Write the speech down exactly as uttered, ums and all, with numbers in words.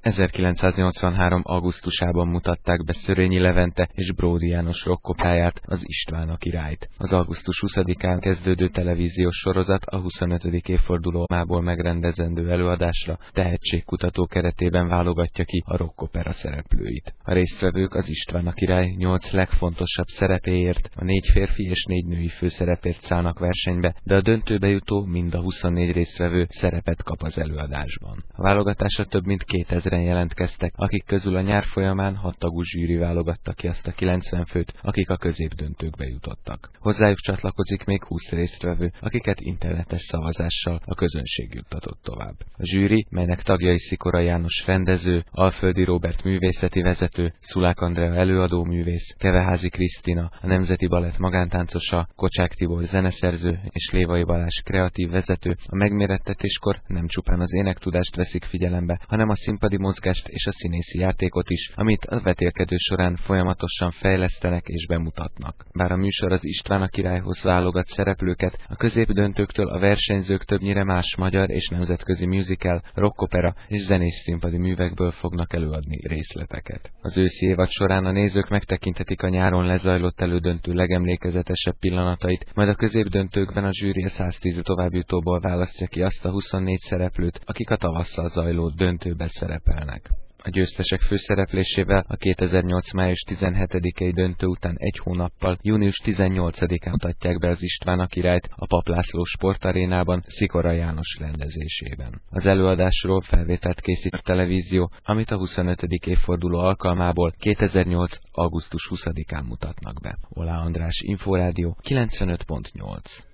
ezerkilencszáznyolcvanhárom. augusztusában mutatták be Szörényi Levente és Bródy János rockopráját, az István a királyt. Az augusztus huszadikán kezdődő televíziós sorozat a huszonötödik évfordulómából megrendezendő előadásra tehetségkutató keretében válogatja ki a rockopera szereplőit. A résztvevők az István a király nyolc legfontosabb szerepéért, a négy férfi és négy női főszerepért szállnak versenybe, de a döntőbe jutó mind a huszonnégy résztvevő szerepet kap az előadásban. A válogatásra több mint kétezren jelentkeztek, akik közül a nyár folyamán hattagú zsűri válogatta ki azt a kilencven főt, akik a középdöntőkbe jutottak. Hozzájuk csatlakozik még húsz résztvevő, akiket internetes szavazással a közönség juttatott tovább. A zsűri, melynek tagjai Szikora János rendező, Alföldi Róbert művészeti vezető, Szulák Andrea előadó művész, Keveházi Krisztina, a Nemzeti Balett magántáncosa, Kocsák Tibor zeneszerző és Lévai Balázs kreatív vezető, a megmérettetéskor nem csupán az énektudást veszik figyelembe, hanem a színpadi mozgást és a színészi játékot is, amit a vetélkedő során folyamatosan fejlesztenek és bemutatnak. Bár a műsor az István a királyhoz válogat szereplőket, a középdöntőktől a versenyzők többnyire más magyar és nemzetközi musical, rockopera és zenés színpadi művekből fognak előadni részleteket. Az őszi évad során a nézők megtekinthetik a nyáron lezajlott elődöntő legemlékezetesebb pillanatait, majd a középdöntőkben a zsűri a száztíz továbbjutóból választja ki azt a huszonnégy szereplőt, akik a tavasszal zajló döntőben szerepelnek. A győztesek főszereplésével a kétezer-nyolc. május tizenhetedikei döntő után egy hónappal, június tizennyolcadikán mutatják be az István a királyt a Papp László sportarénában Szikora János rendezésében. Az előadásról felvételt készít a televízió, amit a huszonötödik évforduló alkalmából kétezer-nyolc. augusztus huszadikán mutatnak be. Olá András, Inforádió kilencvenöt pont nyolc.